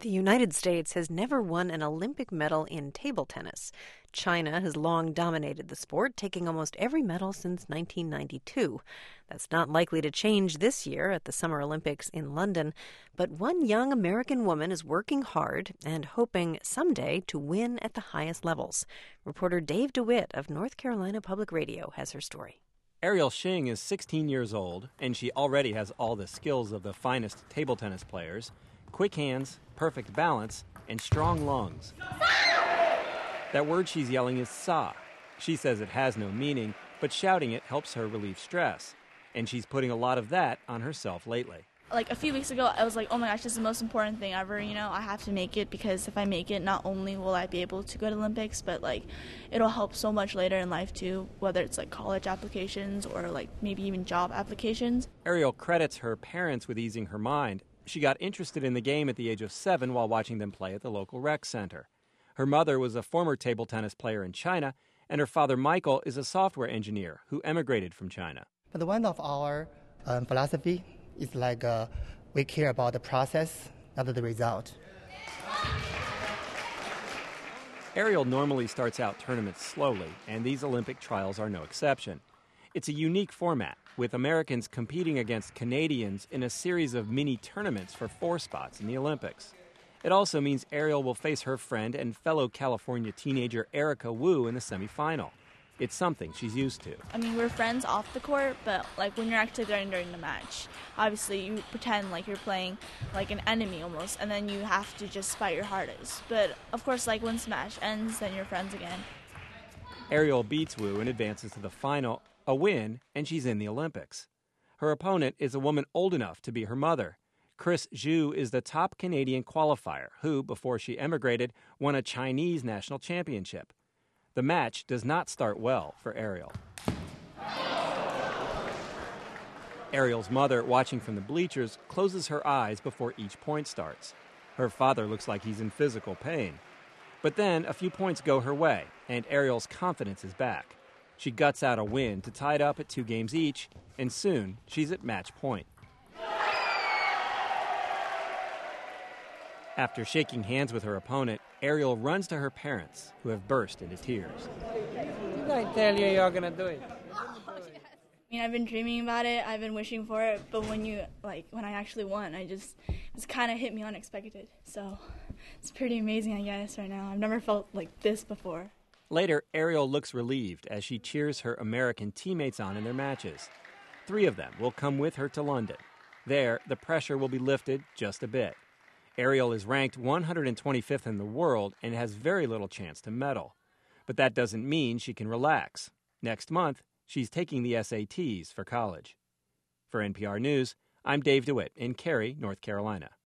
The United States has never won an Olympic medal in table tennis. China has long dominated the sport, taking almost every medal since 1992. That's not likely to change this year at the Summer Olympics in London, but one young American woman is working hard and hoping someday to win at the highest levels. Reporter Dave DeWitt of North Carolina Public Radio has her story. Ariel Shing is 16 years old, and she already has all the skills of the finest table tennis players. Quick hands, perfect balance, and strong lungs. That word she's yelling is sa. She says it has no meaning, but shouting it helps her relieve stress. And she's putting a lot of that on herself lately. Like a few weeks ago, I was like, oh my gosh, this is the most important thing ever, I have to make it, because if I make it, not only will I be able to go to Olympics, but it'll help so much later in life too, whether it's college applications or maybe even job applications. Ariel credits her parents with easing her mind. She got interested in the game at the age of 7 while watching them play at the local rec center. Her mother was a former table tennis player in China, and her father, Michael, is a software engineer who emigrated from China. But one of our philosophy is we care about the process, not the result. Ariel normally starts out tournaments slowly, and these Olympic trials are no exception. It's a unique format, with Americans competing against Canadians in a series of mini-tournaments for 4 spots in the Olympics. It also means Ariel will face her friend and fellow California teenager Erica Wu in the semifinal. It's something she's used to. We're friends off the court, but when you're actually there during the match, obviously you pretend like you're playing like an enemy almost, and then you have to just fight your hardest. But of course, once the match ends, then you're friends again. Ariel beats Wu and advances to the final, a win, and she's in the Olympics. Her opponent is a woman old enough to be her mother. Chris Zhu is the top Canadian qualifier who, before she emigrated, won a Chinese national championship. The match does not start well for Ariel. Ariel's mother, watching from the bleachers, closes her eyes before each point starts. Her father looks like he's in physical pain. But then a few points go her way, and Ariel's confidence is back. She guts out a win to tie it up at 2 games each, and soon she's at match point. After shaking hands with her opponent, Ariel runs to her parents, who have burst into tears. Did I tell you you're going to do it? I've been dreaming about it, I've been wishing for it, but when I actually won, it kind of hit me unexpected. So it's pretty amazing, I guess, right now. I've never felt like this before. Later, Ariel looks relieved as she cheers her American teammates on in their matches. 3 of them will come with her to London. There, the pressure will be lifted just a bit. Ariel is ranked 125th in the world and has very little chance to medal. But that doesn't mean she can relax. Next month, she's taking the SATs for college. For NPR News, I'm Dave DeWitt in Cary, North Carolina.